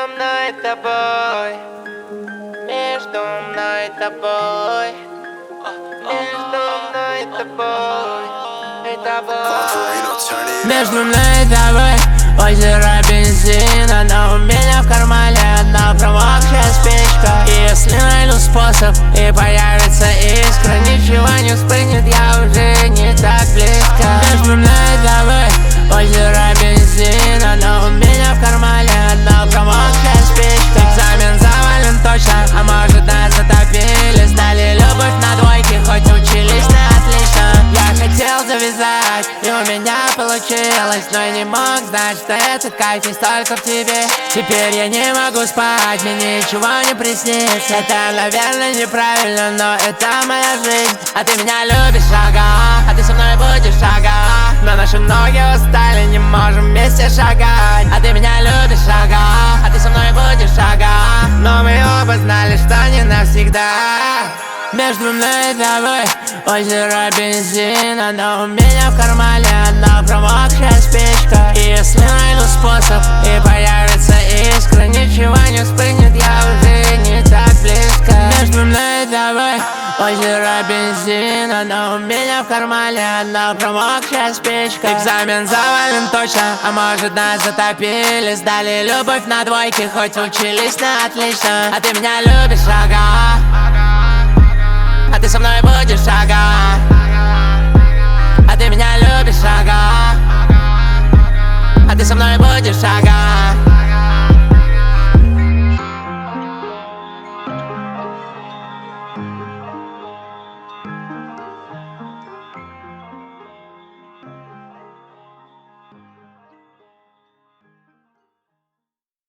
мной и тобой, между мной и тобой, между мной и тобой, и тобой. Между мной и тобой озеро бензина, но у меня в кармане одна промокшая спичка. И если найду способ и появится искра, ничего не вспрыгнет, я уже не так близко. Между мной и тобой озеро бензина, но у меня в кармане одна промокшая спичка. Экзамен завален точно, а может нас затопили. Сдали любовь на двойке, хоть учились на отлично. Я хотел завязать, и у меня получилось, но я не мог знать, что этот кайф не столько в тебе. Теперь я не могу спать, мне ничего не приснится. Это, наверное, неправильно, но это моя жизнь. А ты меня любишь, ага, а ты со мной будешь, ага. Но наши ноги устали, не можем вместе шагать. А ты меня любишь, ага, а ты со мной будешь, ага. Но мы оба знали, что не навсегда. Между мной и тобой озеро бензина, но у меня в кармане одна промокшая спичка. И если найду способ и появится искра, ничего не вспрыгнет, я уже не так близко. Между мной и тобой озеро бензина, но у меня в кармане одна промокшая спичка. Экзамен завален точно, а может нас затопили. Сдали любовь на двойке, хоть учились на отлично. А ты меня любишь, ага, а ты со мной будешь, ага. А ты меня любишь, ага. А ты со мной будешь, ага.